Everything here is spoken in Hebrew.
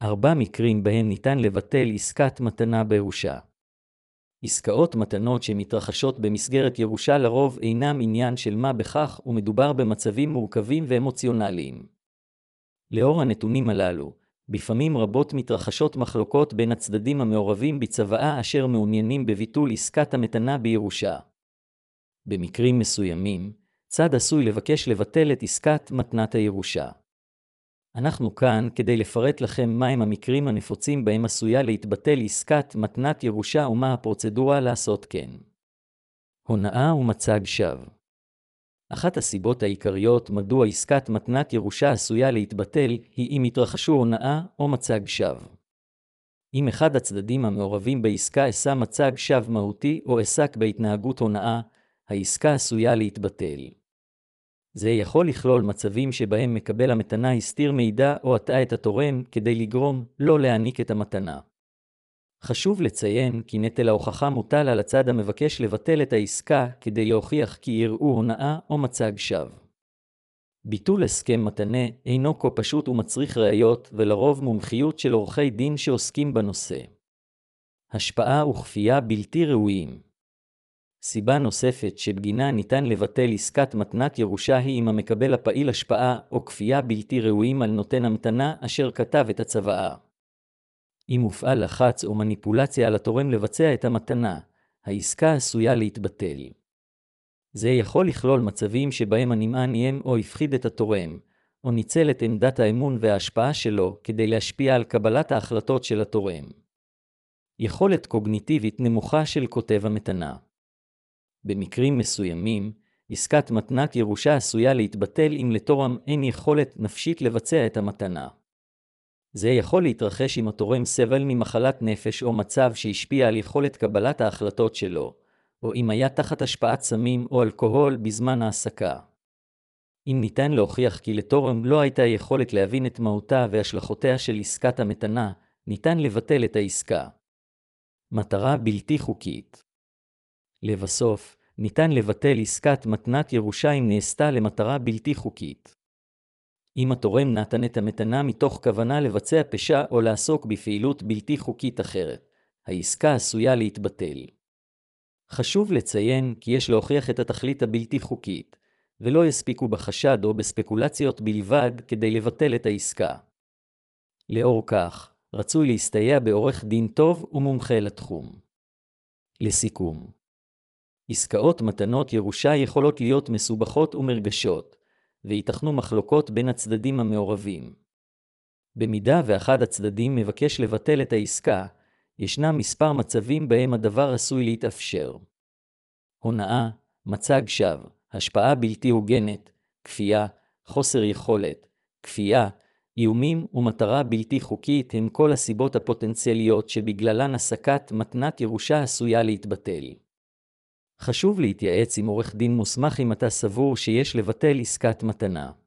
4 מקרים בהם ניתן לבטל עסקת מתנה בירושה. עסקאות מתנות שמתרחשות במסגרת ירושה לרוב אינם עניין של מה בכך ומדובר במצבים מורכבים ואמוציונליים. לאור הנתונים הללו, בפעמים רבות מתרחשות מחלוקות בין הצדדים המעורבים בצוואה אשר מעוניינים בביטול עסקת המתנה בירושה. במקרים מסוימים, צד עשוי לבקש לבטל את עסקת מתנת הירושה. אנחנו כאן כדי לפרט לכם מהם המקרים הנפוצים בהם עשויה להתבטל עסקת מתנת ירושה ומה הפרוצדורה לעשות כן. הונאה ומצג שווא. אחת הסיבות העיקריות מדוע עסקת מתנת ירושה עשויה להתבטל היא אם התרחשו הונאה או מצג שווא. אם אחד הצדדים המעורבים בעסקה עשה מצג שווא מהותי או עסק בהתנהגות הונאה, העסקה עשויה להתבטל. זה יכול לכלול מצבים שבהם מקבל המתנה הסתיר מידע או הטעה את התורם כדי לגרום לא להעניק את המתנה. חשוב לציין כי נטל ההוכחה מוטל על הצד המבקש לבטל את העסקה כדי להוכיח כי יראו הונאה או מצג שווא. ביטול הסכם מתנה אינו כה פשוט ומצריך ראיות ולרוב מומחיות של עורכי דין שעוסקים בנושא. השפעה וכפייה בלתי ראויים. סיבה נוספת שבגינה ניתן לבטל עסקת מתנת ירושה היא אם המקבל הפעיל השפעה או כפייה בלתי ראויים על נותן המתנה אשר כתב את הצוואה. אם מופעל לחץ או מניפולציה על התורם לבצע את המתנה, העסקה עשויה להתבטל. זה יכול לכלול מצבים שבהם הנמען איים או הפחיד את התורם, או ניצל את עמדת האמון וההשפעה שלו כדי להשפיע על קבלת ההחלטות של התורם. יכולת קוגניטיבית נמוכה של כותב המתנה. במקרים מסוימים, עסקת מתנת ירושה עשויה להתבטל אם לתורם אין יכולת נפשית לבצע את המתנה. זה יכול להתרחש אם התורם סבל ממחלת נפש או מצב שהשפיע על יכולת קבלת ההחלטות שלו, או אם היה תחת השפעת סמים או אלכוהול בזמן העסקה. אם ניתן להוכיח כי לתורם לא הייתה יכולת להבין את מהותה והשלכותיה של עסקת המתנה, ניתן לבטל את העסקה. מטרה בלתי חוקית. לבסוף, ניתן לבטל עסקת מתנת ירושה אם נעשתה למטרה בלתי חוקית. אם התורם נתן את המתנה מתוך כוונה לבצע פשע או לעסוק בפעילות בלתי חוקית אחרת, העסקה עשויה להתבטל. חשוב לציין כי יש להוכיח את התכלית הבלתי חוקית, ולא יספיקו בחשד או בספקולציות בלבד כדי לבטל את העסקה. לאור כך, רצוי להסתייע בעורך דין טוב ומומחה לתחום. לסיכום, עסקאות מתנות ירושה יכולות להיות מסובכות ומרגשות, ויתכנו מחלוקות בין הצדדים המעורבים. במידה ואחד הצדדים מבקש לבטל את העסקה, ישנם מספר מצבים בהם הדבר עשוי להתאפשר. הונאה, מצג שווא, השפעה בלתי הוגנת, כפייה, חוסר יכולת, כפייה, איומים ומטרה בלתי חוקית הם כל הסיבות הפוטנציאליות שבגללן עסקת מתנת ירושה עשויה להתבטל. חשוב להתייעץ עם עורך דין מוסמך אם אתה סבור שיש לבטל עסקת מתנה.